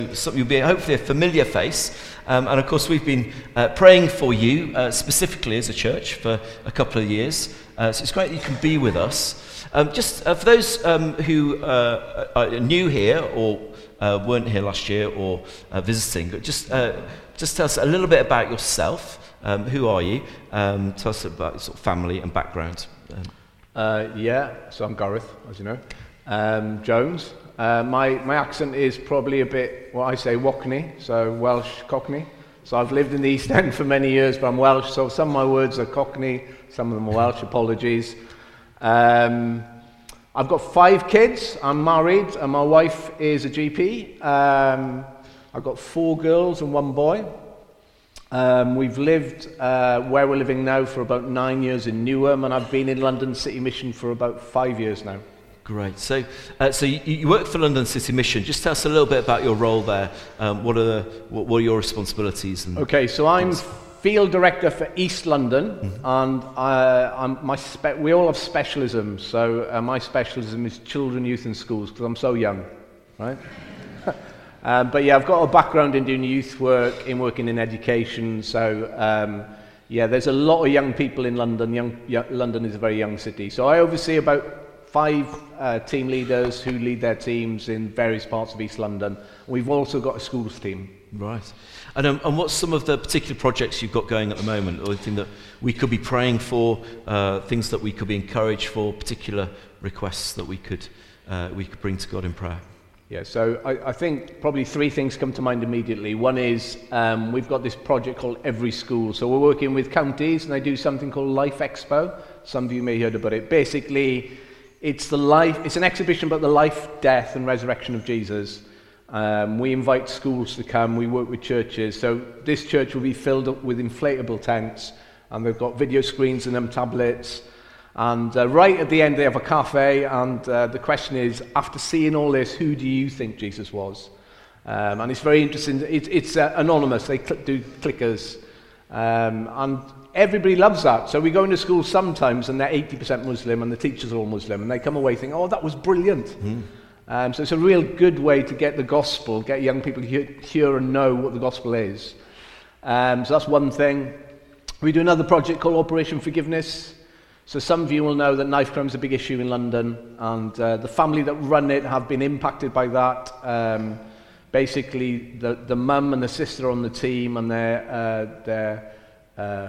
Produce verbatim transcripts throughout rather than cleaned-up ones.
So you'll be hopefully a familiar face, um, and of course we've been uh, praying for you uh, specifically as a church for a couple of years, uh, so it's great that you can be with us. Um, just uh, for those um, who uh, are new here or uh, weren't here last year or uh, visiting, just uh, just tell us a little bit about yourself. Um, who are you? Um, tell us about your sort of family and background. Um, uh, yeah, so I'm Gareth, as you know. Um, Jones. Uh, my, my accent is probably a bit, what I say, Wockney, so Welsh Cockney. So I've lived in the East End for many years, but I'm Welsh, so some of my words are Cockney, some of them are Welsh, apologies. Um, I've got five kids, I'm married, and my wife is a G P. Um, I've got four girls and one boy. Um, we've lived uh, where we're living now for about nine years in Newham, and I've been in London City Mission for about five years now. Great. So, uh, so you, you work for London City Mission. Just tell us a little bit about your role there. Um, what are the, what, what are your responsibilities? And okay, so I'm field director for East London, mm-hmm. and uh, I'm my spe- we all have specialisms. So uh, my specialism is children, youth, and schools because I'm so young, right? um, but yeah, I've got a background in doing youth work, in working in education. So um, yeah, there's a lot of young people in London. Young, young London is a very young city. So I oversee about five uh, team leaders who lead their teams in various parts of East London. We've also got a schools team. Right. And, um, and what's some of the particular projects you've got going at the moment, or anything that we could be praying for, uh, things that we could be encouraged for, particular requests that we could uh, we could bring to God in prayer? Yeah, so I, I think probably three things come to mind immediately. One is um, we've got this project called Every School. So we're working with counties, and they do something called Life Expo. Some of you may have heard about it. Basically, It's the life. It's an exhibition about the life, death, and resurrection of Jesus. Um, we invite schools to come. We work with churches. So this church will be filled up with inflatable tents, and they've got video screens in them, tablets. And uh, right at the end, they have a cafe. And uh, the question is, after seeing all this, who do you think Jesus was? Um, and it's very interesting. It, it's uh, anonymous. They cl- do clickers, um, and everybody loves that. So we go into school sometimes and they're eighty percent Muslim and the teachers are all Muslim, and they come away thinking, oh, that was brilliant. Mm. Um, so it's a real good way to get the gospel, get young people to hear, hear and know what the gospel is. Um, so that's one thing. We do another project called Operation Forgiveness. So some of you will know that knife crime is a big issue in London, and uh, the family that run it have been impacted by that. Um, basically, the, the mum and the sister on the team, and their uh, their uh,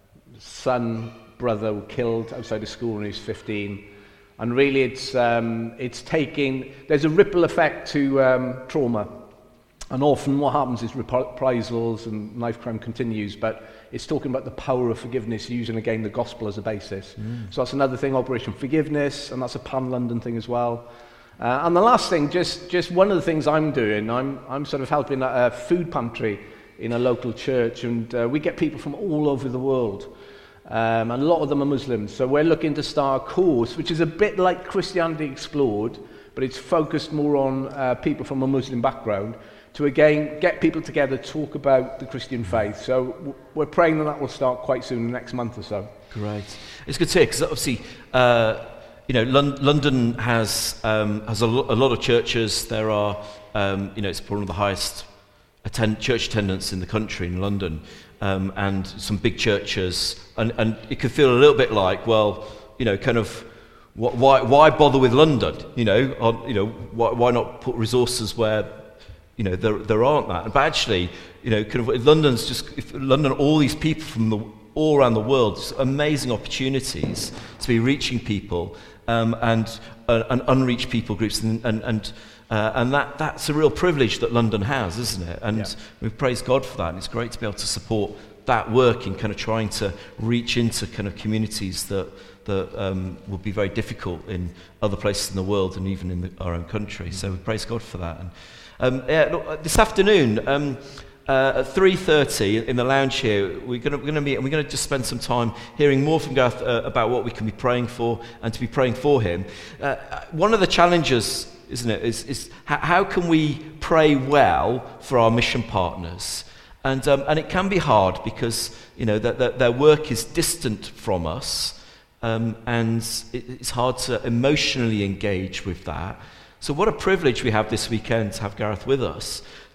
son, brother were killed outside of school when he was fifteen. And really it's um, it's taking, there's a ripple effect to um, trauma. And often what happens is reprisals and knife crime continues, but it's talking about the power of forgiveness, using again the gospel as a basis. Mm. So that's another thing, Operation Forgiveness, and that's a pan-London thing as well. Uh, and the last thing, just just one of the things I'm doing, I'm I'm sort of helping at a food pantry in a local church, and uh, we get people from all over the world. Um, and a lot of them are Muslims. So we're looking to start a course, which is a bit like Christianity Explored, but it's focused more on uh, people from a Muslim background, to again get people together, talk about the Christian faith. So w- we're praying that that will start quite soon, in the next month or so. Great. It's good to hear, because obviously, uh, you know, Lon- London has um, has a, lo- a lot of churches. There are, um, you know, it's one of the highest attend- church attendance in the country in London. Um, and some big churches, and, and it could feel a little bit like, well, you know, kind of, wh- why why bother with London? You know, or, you know, why why not put resources where, you know, there there aren't that? But actually, you know, kind of London's just if London, all these people from the all around the world, just amazing opportunities to be reaching people, um, and uh, and unreached people groups, and and. and Uh, and that, that's a real privilege that London has, isn't it? And yeah. we praise God for that. And it's great to be able to support that work in kind of trying to reach into kind of communities that that um, will be very difficult in other places in the world and even in the, our own country. Mm-hmm. So we praise God for that. And um, yeah, look, this afternoon um, uh, at three thirty in the lounge here, we're going to we're going to meet and we're going to just spend some time hearing more from Gareth uh, about what we can be praying for and to be praying for him. Uh, one of the challenges, isn't it, is, is how can we pray well for our mission partners? And um, and it can be hard because, you know, that, that their work is distant from us, um, and it, it's hard to emotionally engage with that. So what a privilege we have this weekend to have Gareth with us,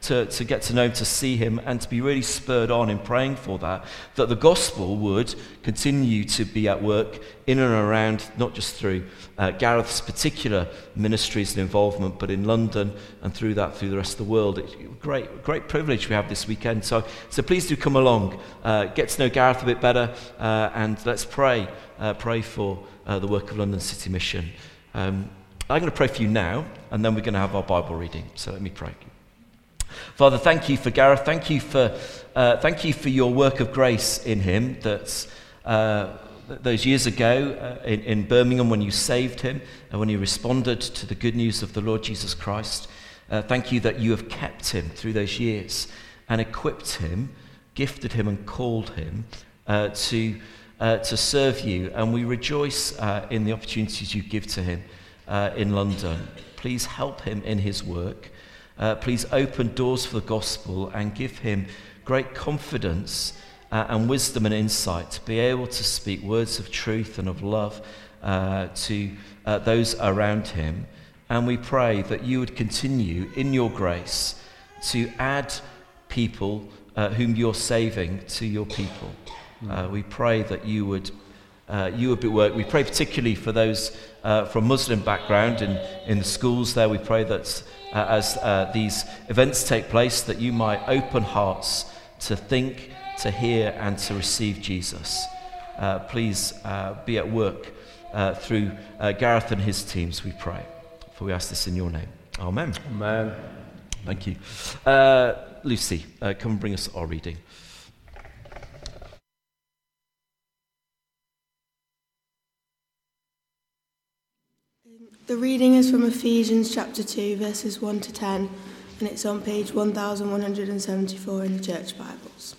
to, to get to know him, to see him, and to be really spurred on in praying for that, that the gospel would continue to be at work in and around, not just through uh, Gareth's particular ministries and involvement, but in London and through that, through the rest of the world. It's a great, great privilege we have this weekend. So, so please do come along, uh, get to know Gareth a bit better, uh, and let's pray, uh, pray for uh, the work of London City Mission. Um, I'm going to pray for you now, and then we're going to have our Bible reading. So let me pray. Father, thank you for Gareth. Thank you for, uh, thank you for your work of grace in him. That uh, those years ago uh, in, in Birmingham, when you saved him and when he responded to the good news of the Lord Jesus Christ. Uh, thank you that you have kept him through those years and equipped him, gifted him, and called him uh, to uh, to serve you. And we rejoice uh, in the opportunities you give to him uh, in London. Please help him in his work. Uh, please open doors for the gospel and give him great confidence uh, and wisdom and insight to be able to speak words of truth and of love uh, to uh, those around him. And we pray that you would continue in your grace to add people uh, whom you're saving to your people. Uh, we pray that you would uh, you would be work. We pray particularly for those uh, from Muslim background in, in the schools there. We pray that uh, as uh, these events take place, that you might open hearts to think, to hear, and to receive Jesus. Uh, please uh, be at work uh, through uh, Gareth and his teams, we pray. For we ask this in your name. Amen. Amen. Thank you. Uh, Lucy, uh, come and bring us our reading. The reading is from Ephesians chapter two, verses one to ten, and it's on page one thousand one hundred seventy-four in the Church Bibles.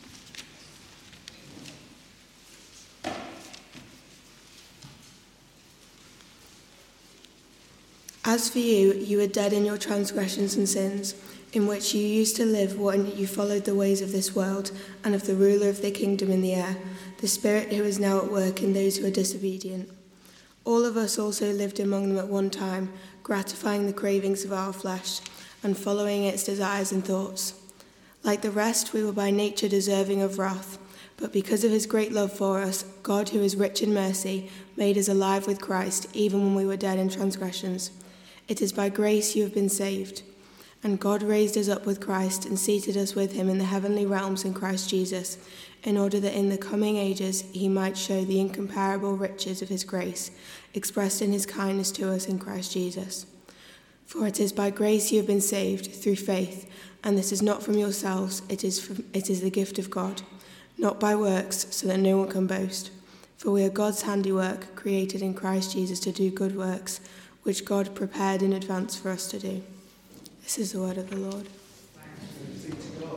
As for you, you were dead in your transgressions and sins, in which you used to live when you followed the ways of this world and of the ruler of the kingdom in the air, the spirit who is now at work in those who are disobedient. All of us also lived among them at one time, gratifying the cravings of our flesh and following its desires and thoughts. Like the rest, we were by nature deserving of wrath, but because of his great love for us, God, who is rich in mercy, made us alive with Christ, even when we were dead in transgressions. It is by grace you have been saved. And God raised us up with Christ and seated us with him in the heavenly realms in Christ Jesus, in order that in the coming ages he might show the incomparable riches of his grace, expressed in his kindness to us in Christ Jesus. For it is by grace you have been saved, through faith, and this is not from yourselves, it is from, it is the gift of God, not by works, so that no one can boast. For we are God's handiwork, created in Christ Jesus to do good works, which God prepared in advance for us to do. This is the word of the Lord. Thanks be to God.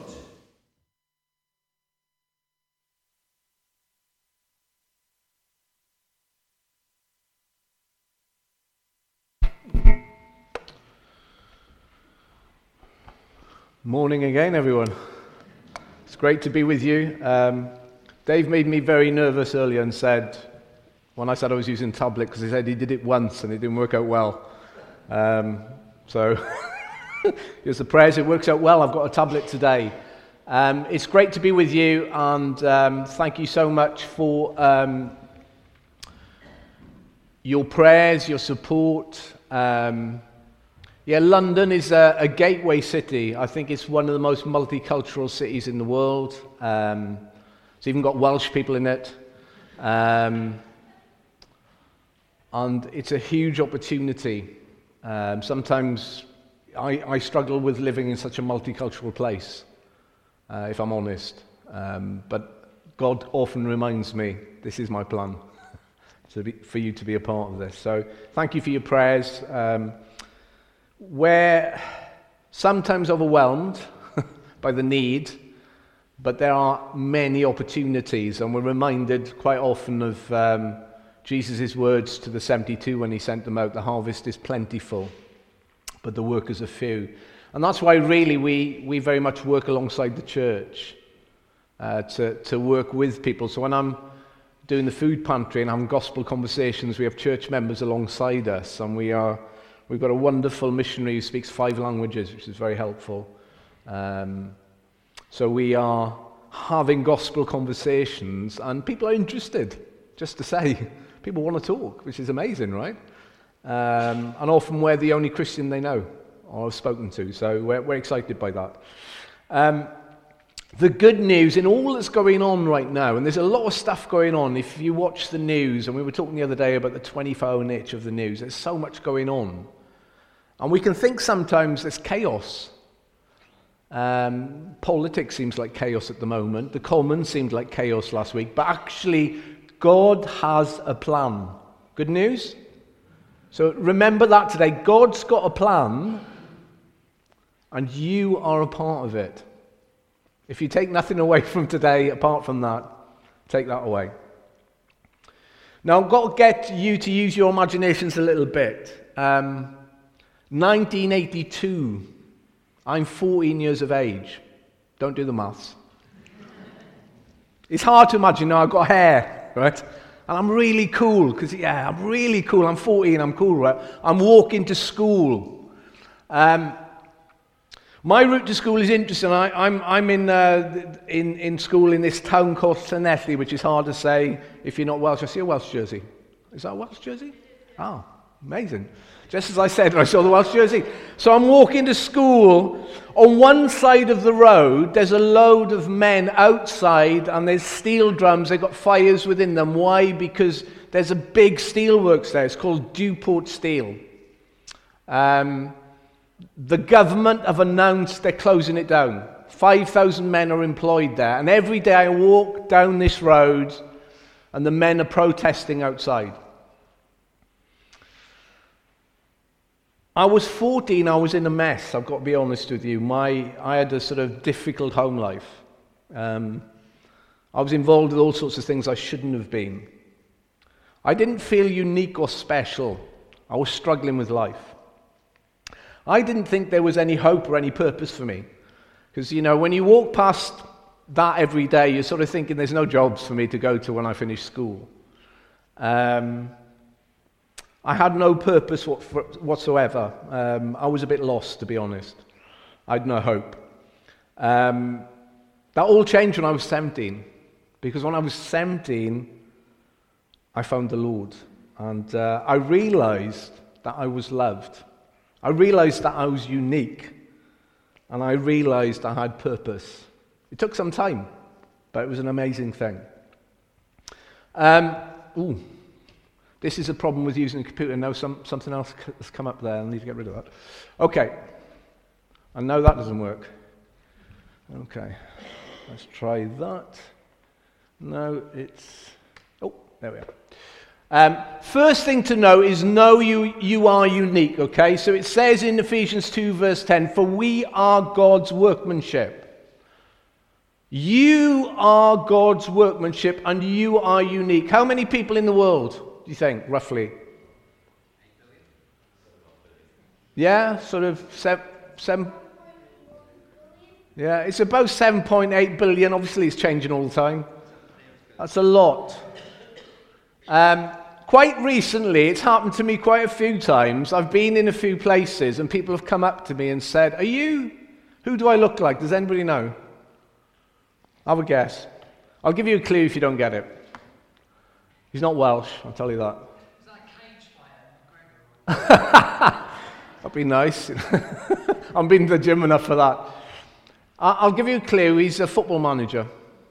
Morning again, everyone. It's great to be with you. Um, Dave made me very nervous earlier and said, when I said I was using tablet, because he said he did it once and it didn't work out well. Um, so, here's the prayers. It works out well. I've got a tablet today. Um, it's great to be with you, and um, thank you so much for um, your prayers, your support. Um, Yeah, London is a, a gateway city. I think it's one of the most multicultural cities in the world. Um, it's even got Welsh people in it. Um, and it's a huge opportunity. Um, sometimes I, I struggle with living in such a multicultural place, uh, if I'm honest. Um, but God often reminds me, this is my plan, to be, for you to be a part of this. So thank you for your prayers. Um, We're sometimes overwhelmed by the need, but there are many opportunities, and we're reminded quite often of um, Jesus' words to the seventy-two when he sent them out, the harvest is plentiful, but the workers are few. And that's why really we, we very much work alongside the church uh, to, to work with people. So when I'm doing the food pantry and having gospel conversations, we have church members alongside us, and we are We've got a wonderful missionary who speaks five languages, which is very helpful. Um, so we are having gospel conversations, and people are interested, just to say. People want to talk, which is amazing, right? Um, and often we're the only Christian they know or have spoken to, so we're, we're excited by that. Um, the good news in all that's going on right now, and there's a lot of stuff going on, if you watch the news, and we were talking the other day about the twenty-four hour nature of the news, there's so much going on. And we can think sometimes there's chaos. Um, politics seems like chaos at the moment. The Commons seemed like chaos last week. But actually, God has a plan. Good news? So remember that today. God's got a plan, and you are a part of it. If you take nothing away from today apart from that, take that away. Now, I've got to get you to use your imaginations a little bit. Um, nineteen eighty-two. I'm fourteen years of age. Don't do the maths. It's hard to imagine now I've got hair, right? And I'm really cool, because, yeah, I'm really cool. I'm fourteen, I'm cool, right? I'm walking to school. Um, my route to school is interesting. I, I'm, I'm in, uh, in, in school in this town called Llanelli, which is hard to say if you're not Welsh. I see a Welsh jersey. Is that a Welsh jersey? Oh, amazing. Just as I said when I saw the Welsh jersey. So I'm walking to school. On one side of the road, there's a load of men outside, and there's steel drums. They've got fires within them. Why? Because there's a big steelworks there. It's called Dewport Steel. Um, the government have announced they're closing it down. five thousand men are employed there. And every day I walk down this road, and the men are protesting outside. I was fourteen, I was in a mess, I've got to be honest with you. My, I had a sort of difficult home life. Um, I was involved with all sorts of things I shouldn't have been. I didn't feel unique or special. I was struggling with life. I didn't think there was any hope or any purpose for me. Because, you know, when you walk past that every day, you're sort of thinking there's no jobs for me to go to when I finish school. Um... I had no purpose whatsoever. Um, I was a bit lost, to be honest. I had no hope. Um, that all changed when I was seventeen. Because when I was seventeen, I found the Lord. And uh, I realized that I was loved. I realized that I was unique. And I realized I had purpose. It took some time, but it was an amazing thing. Um, ooh. This is a problem with using a computer. Now some, something else has come up there. I need to get rid of that. Okay. I know that doesn't work. Okay. Let's try that. No, it's... Oh, there we are. Um, first thing to know is know you, you are unique, okay? So it says in Ephesians two, verse ten, for we are God's workmanship. You are God's workmanship, and you are unique. How many people in the world do you think, roughly? Yeah, sort of seven, seven. Yeah, it's about seven point eight billion. Obviously, it's changing all the time. That's a lot. Um, quite recently, it's happened to me quite a few times. I've been in a few places, and people have come up to me and said, "Are you? Who do I look like? Does anybody know?" Have a guess. I'll give you a clue if you don't get it. He's not Welsh, I'll tell you that. Is that cage fighter? That'd be nice. I've been to the gym enough for that. I'll give you a clue. He's a football manager.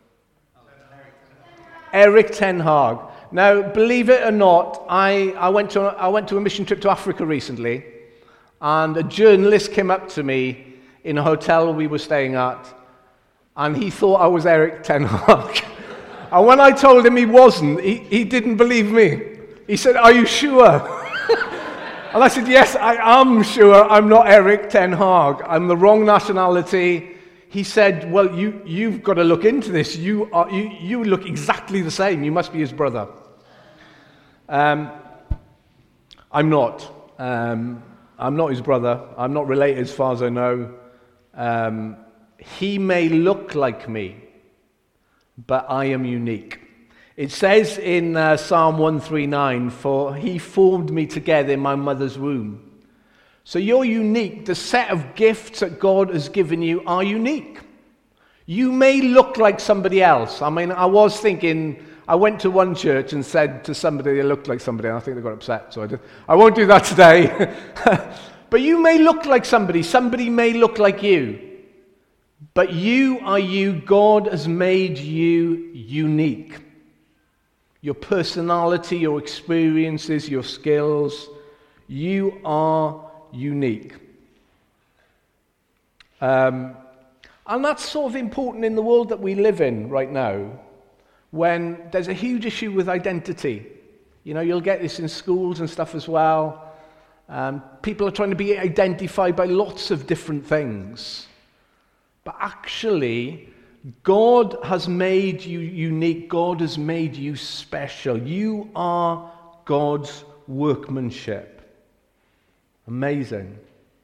Erik ten Hag. Now, believe it or not, I, I, went to, I went to a mission trip to Africa recently, and a journalist came up to me in a hotel we were staying at, and he thought I was Erik ten Hag. And when I told him he wasn't, he, he didn't believe me. He said, "Are you sure?" And I said, "Yes, I am sure I'm not Erik ten Hag. I'm the wrong nationality." He said, "Well, you, you've got to look into this. You, are, you, you look exactly the same. You must be his brother." Um, I'm not. Um, I'm not his brother. I'm not related as far as I know. Um, he may look like me, but I am unique. It says in uh, Psalm one thirty-nine, "For he formed me together in my mother's womb." So you're unique. The set of gifts that God has given you are unique. You may look like somebody else. I mean, I was thinking, I went to one church and said to somebody they looked like somebody, and I think they got upset, so I, did, I won't do that today. But you may look like somebody. Somebody may look like you. But you are you. God has made you unique. Your personality, your experiences, your skills, you are unique. Um, and that's sort of important in the world that we live in right now, when there's a huge issue with identity. You know, you'll get this in schools and stuff as well. Um, people are trying to be identified by lots of different things. But actually, God has made you unique. God has made you special. You are God's workmanship. Amazing.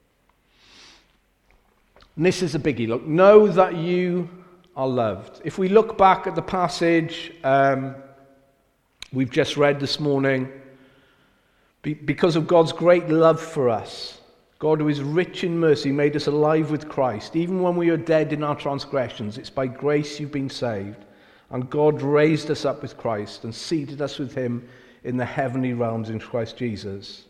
And this is a biggie. Look, know that you are loved. If we look back at the passage um, we've just read this morning, be, because of God's great love for us, God, who is rich in mercy, made us alive with Christ. Even when we are dead in our transgressions, it's by grace you've been saved. And God raised us up with Christ and seated us with him in the heavenly realms in Christ Jesus.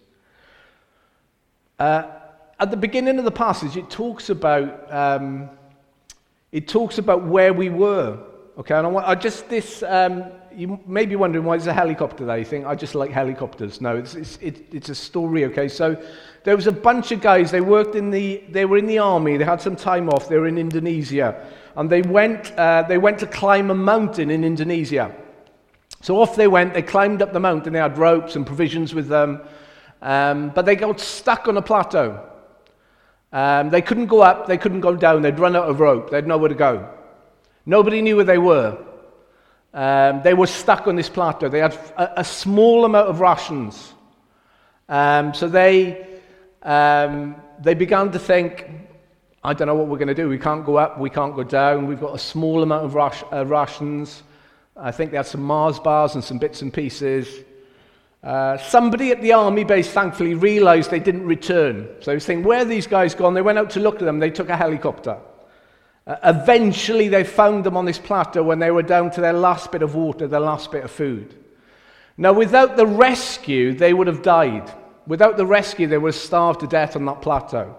Uh, at the beginning of the passage, it talks about um, it talks about where we were. Okay, and I, want, I just this. Um, you may be wondering why there's a helicopter there. You think I just like helicopters? No, it's it's it, it's a story. Okay, so there was a bunch of guys. They worked in the. They were in the army. They had some time off. They were in Indonesia, and they went. Uh, they went to climb a mountain in Indonesia. So off they went. They climbed up the mountain. They had ropes and provisions with them, um, but they got stuck on a plateau. Um, they couldn't go up. They couldn't go down. They'd run out of rope. They had nowhere to go. Nobody knew where they were. Um, they were stuck on this plateau. They had a, a small amount of rations. Um, so they um, they began to think, I don't know what we're going to do. We can't go up. We can't go down. We've got a small amount of ras- uh, rations. I think they had some Mars bars and some bits and pieces. Uh, somebody at the army base, thankfully, realized they didn't return. So he was thinking, where are these guys gone? They went out to look at them. They took a helicopter. Uh, eventually, they found them on this plateau when they were down to their last bit of water, their last bit of food. Now, without the rescue, they would have died. Without the rescue, they would have starved to death on that plateau.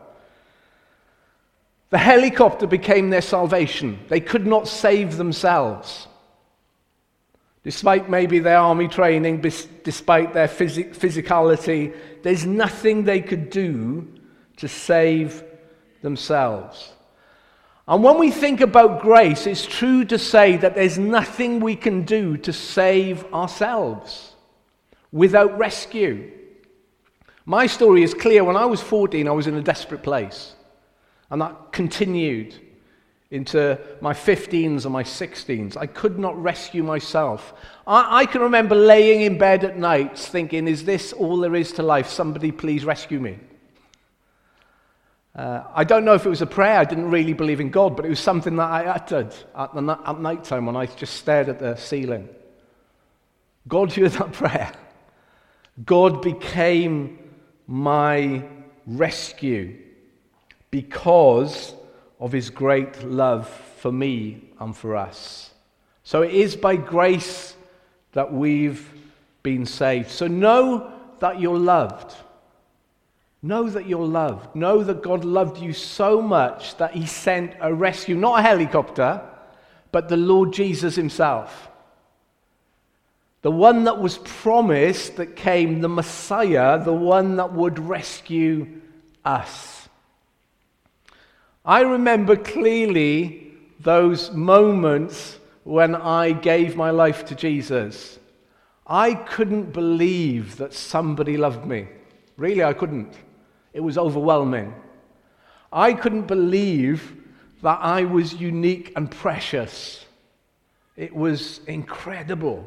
The helicopter became their salvation. They could not save themselves. Despite maybe their army training, bis- despite their phys- physicality, there's nothing they could do to save themselves. And when we think about grace, it's true to say that there's nothing we can do to save ourselves without rescue. My story is clear. When I was fourteen, I was in a desperate place. And that continued into my fifteens and my sixteens. I could not rescue myself. I, I can remember laying in bed at night thinking, is this all there is to life? Somebody please rescue me. Uh, I don't know if it was a prayer. I didn't really believe in God, but it was something that I uttered at, the, at night time when I just stared at the ceiling. God heard that prayer. God became my rescue because of his great love for me and for us. So it is by grace that we've been saved. So know that you're loved. Know that you're loved. Know that God loved you so much that he sent a rescue, not a helicopter, but the Lord Jesus himself. The one that was promised that came, the Messiah, the one that would rescue us. I remember clearly those moments when I gave my life to Jesus. I couldn't believe that somebody loved me. Really, I couldn't. It was overwhelming. I couldn't believe that I was unique and precious. It was incredible.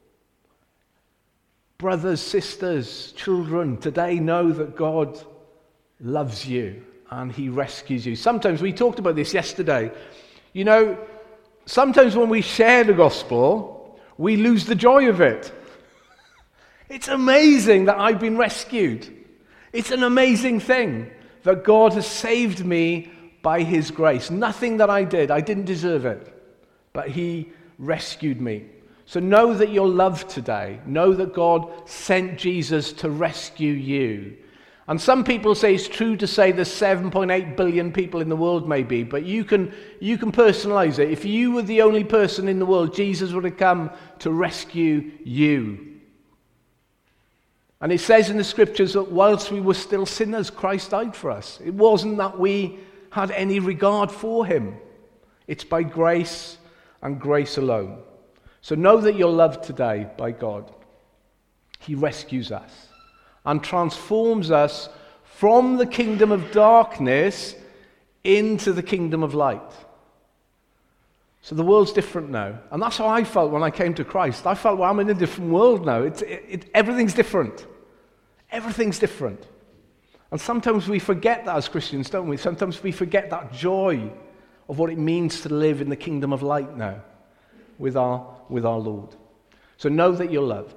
Brothers, sisters, children, today know that God loves you and he rescues you. Sometimes, we talked about this yesterday, you know, sometimes when we share the gospel, we lose the joy of it. It's amazing that I've been rescued. It's an amazing thing that God has saved me by his grace. Nothing that I did, I didn't deserve it, but he rescued me. So know that you're loved today. Know that God sent Jesus to rescue you. And some people say it's true to say there's seven point eight billion people in the world maybe, but you can, you can personalize it. If you were the only person in the world, Jesus would have come to rescue you. And it says in the scriptures that whilst we were still sinners, Christ died for us. It wasn't that we had any regard for him. It's by grace and grace alone. So know that you're loved today by God. He rescues us and transforms us from the kingdom of darkness into the kingdom of light. So the world's different now. And that's how I felt when I came to Christ. I felt, well, I'm in a different world now. It's, it, it, everything's different. Everything's different. And sometimes we forget that as Christians, don't we? Sometimes we forget that joy of what it means to live in the kingdom of light now with our, with our Lord. So know that you're loved.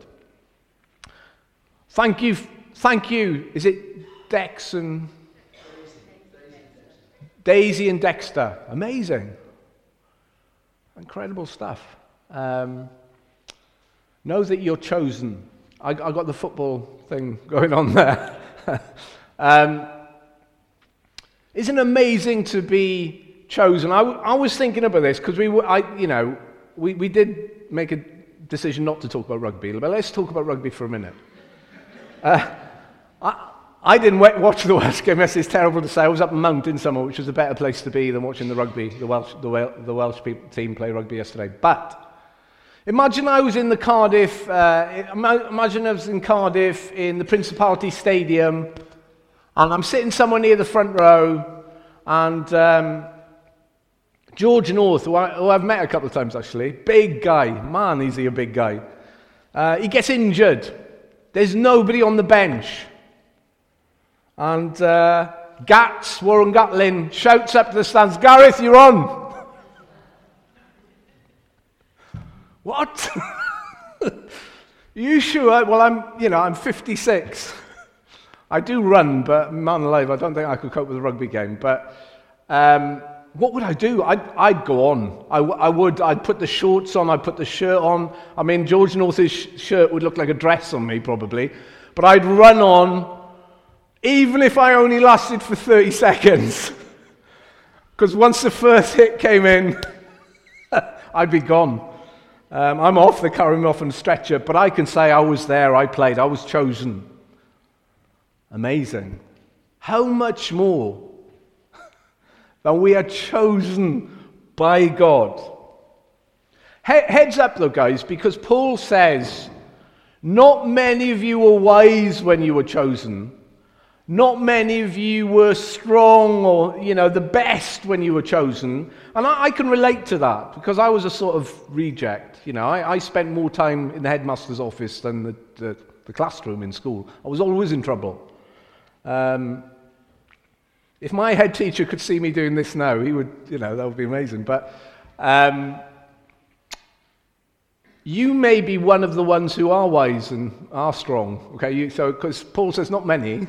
Thank you. Thank you. Is it Dex and Daisy and Dexter? Amazing. Incredible stuff. Um, know that you're chosen. I, I got the football thing going on there. um, isn't it amazing to be chosen? I, I was thinking about this because we were, I, you know, we, we did make a decision not to talk about rugby, but let's talk about rugby for a minute. Uh, I, I didn't watch the Welsh game. Yes, it's terrible to say. I was up in Mountain somewhere, which was a better place to be than watching the rugby, the Welsh, the, Wel- the Welsh people, team play rugby yesterday. But imagine I was in the Cardiff. Uh, imagine I was in Cardiff in the Principality Stadium, and I'm sitting somewhere near the front row, and um, George North, who, I, who I've met a couple of times actually, big guy, man, is he a big guy? Uh, he gets injured. There's nobody on the bench. And uh, Gats, Warren Gatlin, shouts up to the stands, Gareth, you're on. What? You sure? Well, I'm, you know, I'm fifty-six. I do run, but man alive, I don't think I could cope with a rugby game. But um, what would I do? I'd, I'd go on. I, I would. I'd put the shorts on. I'd put the shirt on. I mean, George North's sh- shirt would look like a dress on me, probably. But I'd run on, even if I only lasted for thirty seconds. Because once the first hit came in, I'd be gone. Um, I'm off. They carry me off on a stretcher. But I can say I was there. I played. I was chosen. Amazing. How much more that we are chosen by God. He- heads up though, guys, because Paul says, not many of you were wise when you were chosen. Not many of you were strong or, you know, the best when you were chosen. And I, I can relate to that because I was a sort of reject. You know, I, I spent more time in the headmaster's office than the, the, the classroom in school. I was always in trouble. Um, If my head teacher could see me doing this now, he would, you know, that would be amazing. But um, you may be one of the ones who are wise and are strong. Okay, you, so because Paul says not many.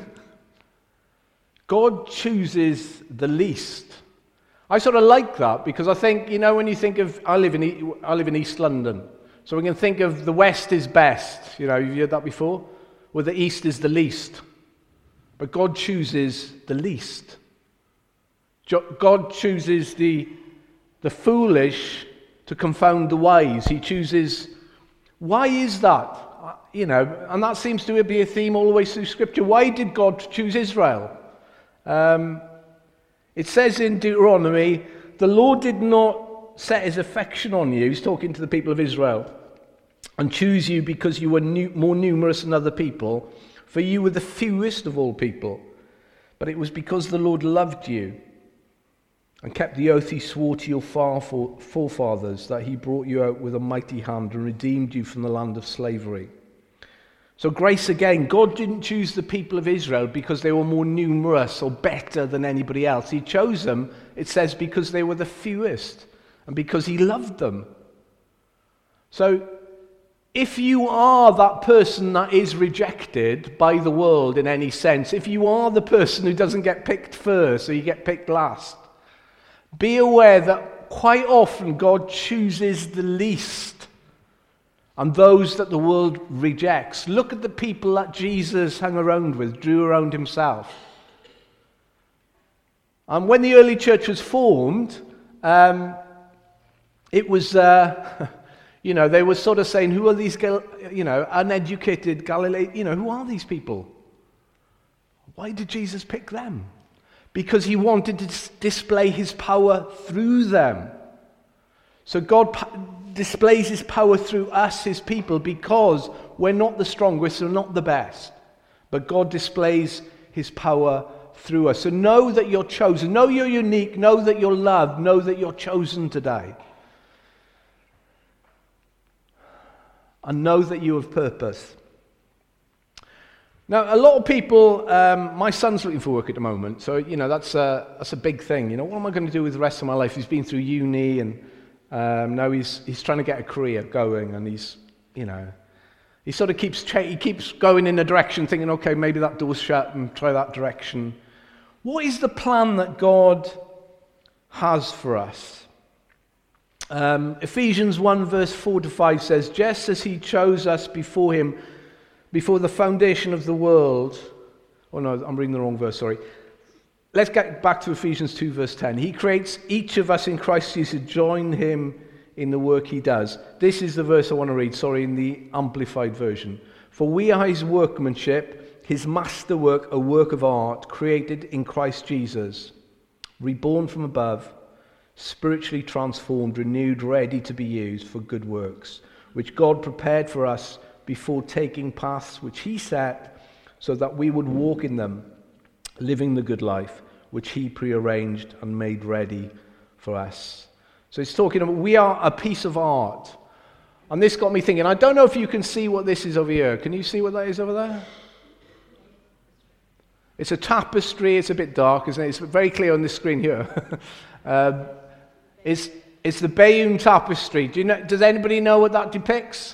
God chooses the least. I sort of like that because I think, you know, when you think of, I live in I live in East London, so we can think of the West is best. You know, you've heard that before, where the East is the least. But God chooses the least. God chooses the, the foolish to confound the wise. He chooses, why is that? You know, and that seems to be a theme all the way through Scripture. Why did God choose Israel? Um, it says in Deuteronomy, the Lord did not set his affection on you, he's talking to the people of Israel, and choose you because you were new, more numerous than other people, for you were the fewest of all people. But it was because the Lord loved you and kept the oath he swore to your forefathers, that he brought you out with a mighty hand and redeemed you from the land of slavery. So grace again, God didn't choose the people of Israel because they were more numerous or better than anybody else. He chose them, it says, because they were the fewest and because he loved them. So if you are that person that is rejected by the world in any sense, if you are the person who doesn't get picked first or you get picked last, be aware that quite often God chooses the least and those that the world rejects. Look at the people that Jesus hung around with, drew around himself. And when the early church was formed, um, it was... Uh, You know, they were sort of saying, who are these, you know, uneducated Galileans? You know, who are these people? Why did Jesus pick them? Because he wanted to dis- display his power through them. So God pa- displays his power through us, his people, because we're not the strongest, we're not the best. But God displays his power through us. So know that you're chosen. Know you're unique. Know that you're loved. Know that you're chosen today. And know that you have purpose. Now, a lot of people, um, my son's looking for work at the moment, so, you know, that's a, that's a big thing. You know, what am I going to do with the rest of my life? He's been through uni, and um, now he's he's trying to get a career going, and he's, you know, he sort of keeps, cha- he keeps going in a direction, thinking, okay, maybe that door's shut, and try that direction. What is the plan that God has for us? Um, Ephesians one verse four to five says, just as he chose us before him, before the foundation of the world. Oh no, I'm reading the wrong verse, sorry. Let's get back to Ephesians two verse ten. He creates each of us in Christ Jesus to join him in the work he does. This is the verse I want to read, sorry, in the Amplified version. For we are his workmanship, his masterwork, a work of art, created in Christ Jesus, reborn from above, spiritually transformed, renewed, ready to be used for good works, which God prepared for us before taking paths which he set, so that we would walk in them, living the good life, which he prearranged and made ready for us. So it's talking about, we are a piece of art. And this got me thinking, I don't know if you can see what this is over here. Can you see what that is over there? It's a tapestry. It's a bit dark, isn't it? It's very clear on the screen here. um, It's, it's the Bayeux Tapestry. Do you know, does anybody know what that depicts?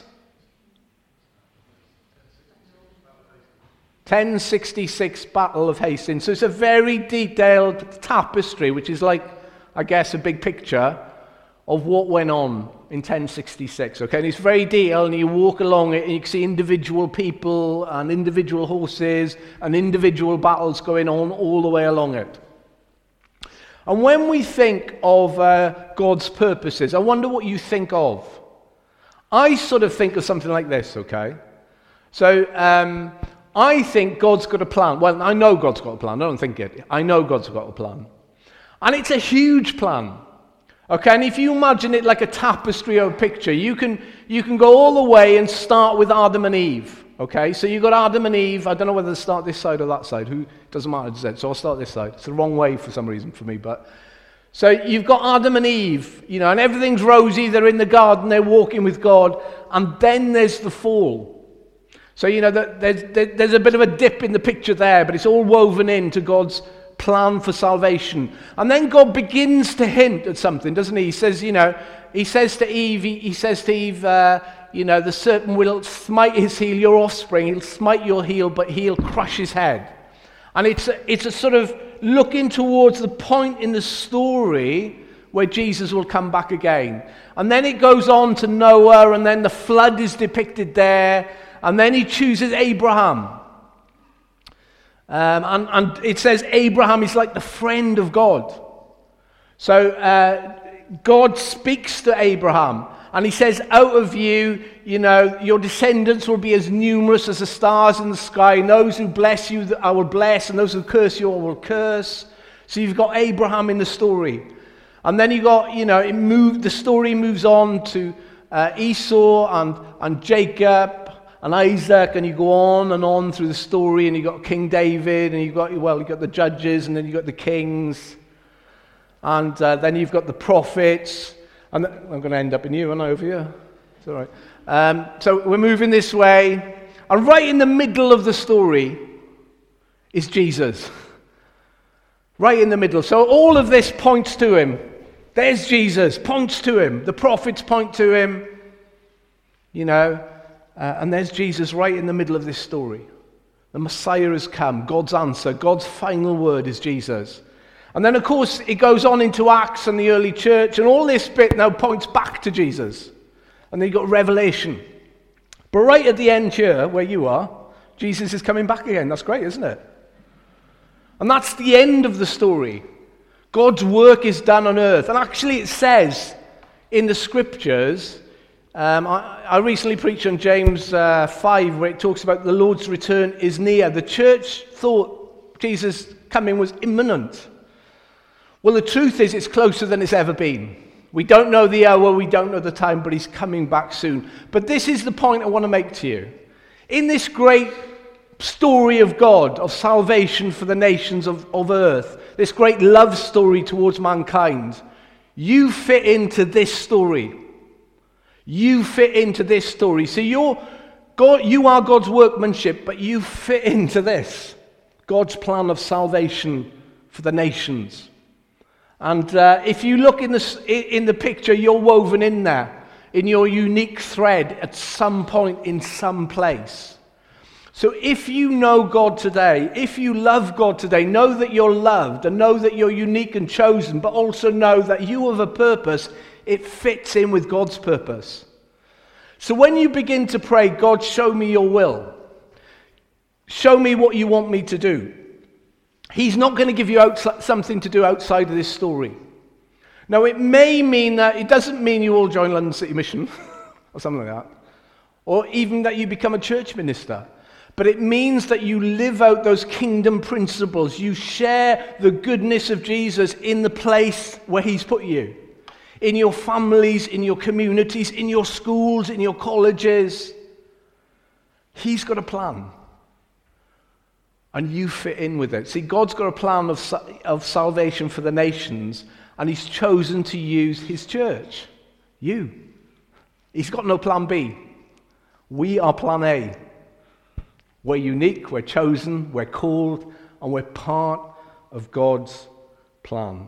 ten sixty-six Battle of Hastings. So it's a very detailed tapestry, which is like, I guess, a big picture of what went on in ten sixty-six. Okay, and it's very detailed, and you walk along it, and you can see individual people and individual horses and individual battles going on all the way along it. And when we think of uh, God's purposes, I wonder what you think of. I sort of think of something like this, okay? So, um, I think God's got a plan. Well, I know God's got a plan. I don't think it. I know God's got a plan. And it's a huge plan. Okay, and if you imagine it like a tapestry or a picture, you can, you can go all the way and start with Adam and Eve. Okay, so you've got Adam and Eve. I don't know whether to start this side or that side. Who doesn't matter, does it? So I'll start this side. It's the wrong way for some reason for me, but so you've got Adam and Eve, you know, and everything's rosy. They're in the garden. They're walking with God, and then there's the fall. So you know, there's there's a bit of a dip in the picture there, but it's all woven into God's plan for salvation. And then God begins to hint at something, doesn't he? He says, you know, he says to Eve, he, he says to Eve. Uh, You know, the serpent will smite his heel, your offspring. He'll smite your heel, but he'll crush his head. And it's a, it's a sort of looking towards the point in the story where Jesus will come back again. And then it goes on to Noah, and then the flood is depicted there. And then he chooses Abraham. Um, and, and it says Abraham is like the friend of God. So uh, God speaks to Abraham. And he says, out of you, you know, your descendants will be as numerous as the stars in the sky. And those who bless you, I will bless. And those who curse you, I will curse. So you've got Abraham in the story. And then you got, you know, it moved, the story moves on to uh, Esau and, and Jacob and Isaac. And you go on and on through the story. And you've got King David. And you've got, well, you've got the judges. And then you've got the kings. And uh, then you've got the prophets. And I'm going to end up in you, and over here. It's all right. Um, so we're moving this way. And right in the middle of the story is Jesus. Right in the middle. So all of this points to him. There's Jesus, points to him. The prophets point to him. You know, Uh, and there's Jesus right in the middle of this story. The Messiah has come. God's answer, God's final word is Jesus. And then, of course, it goes on into Acts and the early church, and all this bit now points back to Jesus. And then you've got Revelation. But right at the end here, where you are, Jesus is coming back again. That's great, isn't it? And that's the end of the story. God's work is done on earth. And actually it says in the scriptures, um, I, I recently preached on James uh, five, where it talks about the Lord's return is near. The church thought Jesus' coming was imminent. Well, the truth is it's closer than it's ever been. We don't know the hour, we don't know the time, but he's coming back soon. But this is the point I want to make to you. In this great story of God, of salvation for the nations of, of earth, this great love story towards mankind, you fit into this story. You fit into this story. So you're, God, you are God's workmanship, but you fit into this. God's plan of salvation for the nations. And uh, if you look in the, in the picture, you're woven in there, in your unique thread at some point in some place. So if you know God today, if you love God today, know that you're loved and know that you're unique and chosen, but also know that you have a purpose. It fits in with God's purpose. So when you begin to pray, God, show me your will. Show me what you want me to do. He's not going to give you out something to do outside of this story. Now, it may mean that, it doesn't mean you all join London City Mission, or something like that, or even that you become a church minister. But it means that you live out those kingdom principles. You share the goodness of Jesus in the place where he's put you. In your families, in your communities, in your schools, in your colleges. He's got a plan. And you fit in with it. See, God's got a plan of, of salvation for the nations, and he's chosen to use his church. You. He's got no plan B. We are plan A. We're unique, we're chosen, we're called, and we're part of God's plan.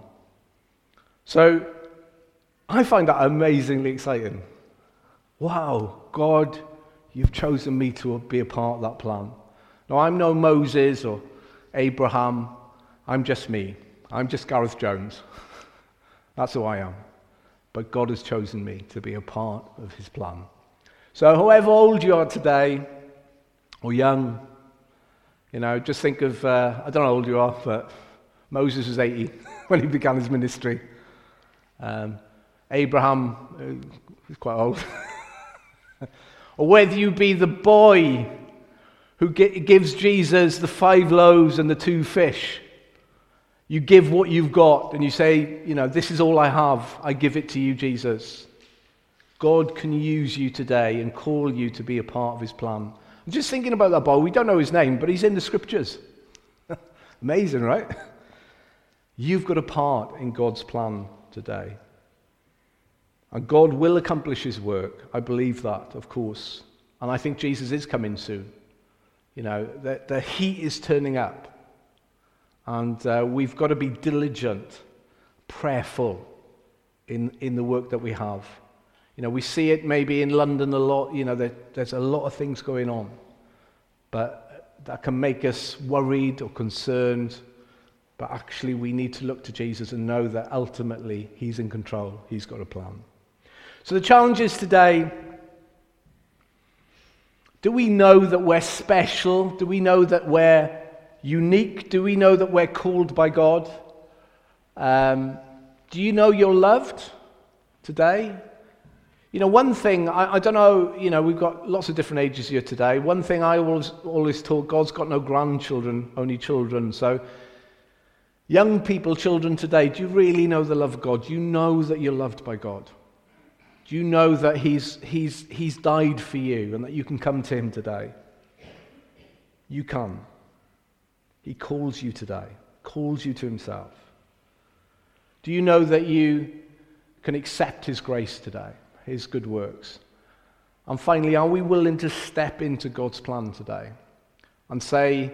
So, I find that amazingly exciting. Wow, God, you've chosen me to be a part of that plan. Now, I'm no Moses or Abraham. I'm just me. I'm just Gareth Jones. That's who I am. But God has chosen me to be a part of his plan. So however old you are today, or young, you know, just think of, uh, I don't know how old you are, but Moses was eighty when he began his ministry. Um, Abraham uh, was quite old. Or whether you be the boy who gives Jesus the five loaves and the two fish. You give what you've got and you say, you know, this is all I have. I give it to you, Jesus. God can use you today and call you to be a part of his plan. I'm just thinking about that boy. We don't know his name, but he's in the scriptures. Amazing, right? You've got a part in God's plan today. And God will accomplish his work. I believe that, of course. And I think Jesus is coming soon. You know, the, the heat is turning up. And uh, we've got to be diligent, prayerful in, in the work that we have. You know, we see it maybe in London a lot. You know, there, there's a lot of things going on. But that can make us worried or concerned. But actually we need to look to Jesus and know that ultimately he's in control. He's got a plan. So the challenge is today, do we know that we're special? Do we know that we're unique? Do we know that we're called by God? Um, do you know you're loved today? You know, one thing, I, I don't know, you know, we've got lots of different ages here today. One thing I always, always taught, God's got no grandchildren, only children. So young people, children today, do you really know the love of God? Do you know that you're loved by God? Do you know that he's, he's, he's died for you and that you can come to him today? You can. He calls you today, calls you to himself. Do you know that you can accept his grace today, his good works? And finally, are we willing to step into God's plan today and say,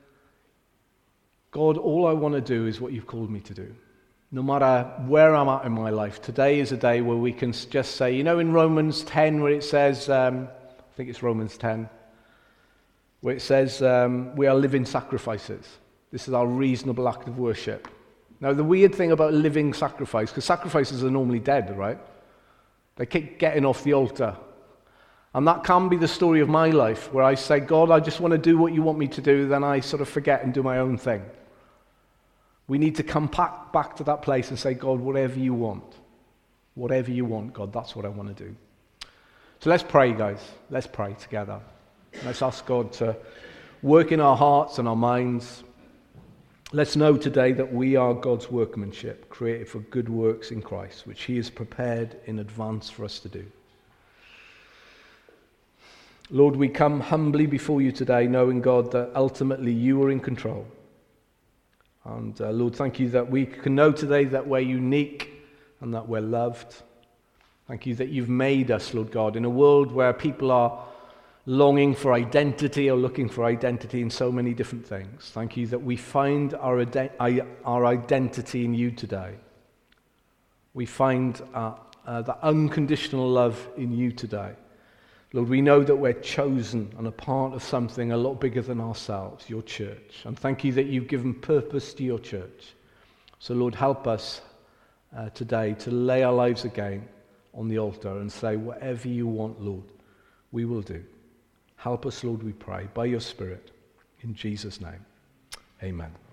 God, all I want to do is what you've called me to do. No matter where I'm at in my life, today is a day where we can just say, you know, in Romans ten where it says, um, think it's Romans ten, where it says um, we are living sacrifices. This is our reasonable act of worship. Now, the weird thing about living sacrifice, because sacrifices are normally dead, right? They keep getting off the altar. And that can be the story of my life, where I say, God, I just want to do what you want me to do, then I sort of forget and do my own thing. We need to come back, back to that place and say, God, whatever you want. Whatever you want, God, that's what I want to do. So let's pray, guys. Let's pray together. Let's ask God to work in our hearts and our minds. Let's know today that we are God's workmanship, created for good works in Christ, which he has prepared in advance for us to do. Lord, we come humbly before you today, knowing, God, that ultimately you are in control. And uh, Lord, thank you that we can know today that we're unique and that we're loved. Thank you that you've made us, Lord God, in a world where people are longing for identity or looking for identity in so many different things. Thank you that we find our, ident- our identity in you today. We find uh, uh, the unconditional love in you today. Lord, we know that we're chosen and a part of something a lot bigger than ourselves, your church. And thank you that you've given purpose to your church. So, Lord, help us uh, today to lay our lives again on the altar and say, whatever you want, Lord, we will do. Help us, Lord, we pray, by your Spirit, in Jesus' name. Amen.